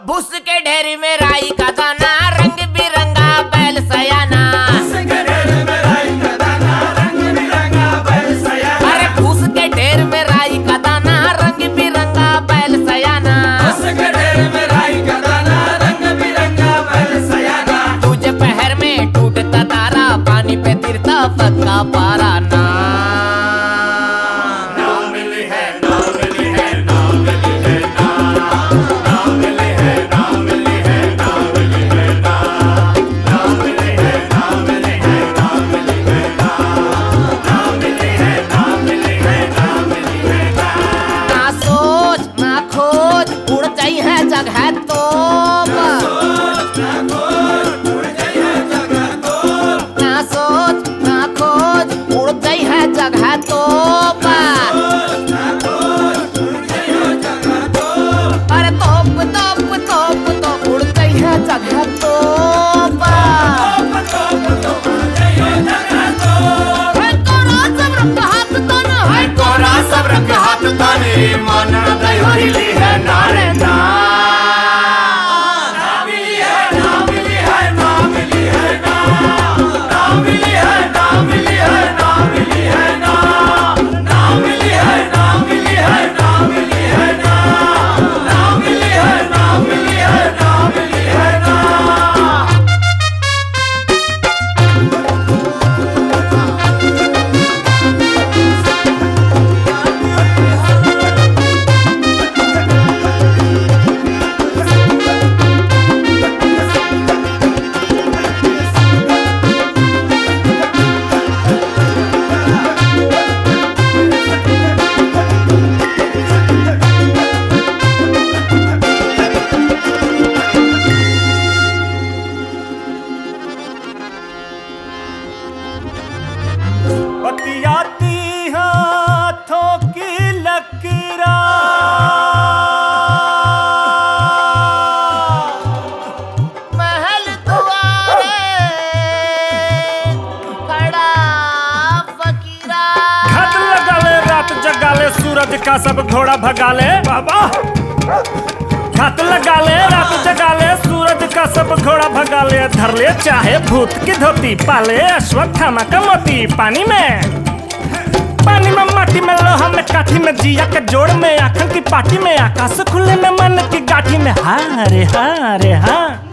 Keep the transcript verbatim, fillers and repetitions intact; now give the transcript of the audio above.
भूस के ढेरी में राई का दाना, रंग बिरंगा बैल सयाना। भूस के ढेर में राई का दाना, रंग बिरंगा बैल सयाना। अरे भूस के ढेर में राई का दाना, रंग बिरंगा बैल सयाना। भूस के ढेर में राई का दाना, रंग बिरंगा बैल सयाना। तुझे पहर में टूटता तारा, पानी पे तिरता पक्का पारा ना। जग है तो ना सोच ना खोज उड़ गई है जग है तो अरे तोप तोप तोप तो उड़ गई है जग है तो मन दई होली है नारे ना। बतियाती हाथों की लकीरा, महल दुआरे खड़ा फकीरा। घात लगाले रात जगाले, सूरज का सब घोड़ा भगाले। बाबा घात लगाले रात जगाले, सूरज का सब घोड़ा भगाले। धर ले चाहे भूत की धोती, पाले अश्वत्थामा का मोती। पानी में पानी में माटी में लोहा में काठी में, जिया के जोड़ में आंखों की पाटी में, आकाश खुले में मन की गाठी में। हाँ रे हाँ रे हाँ।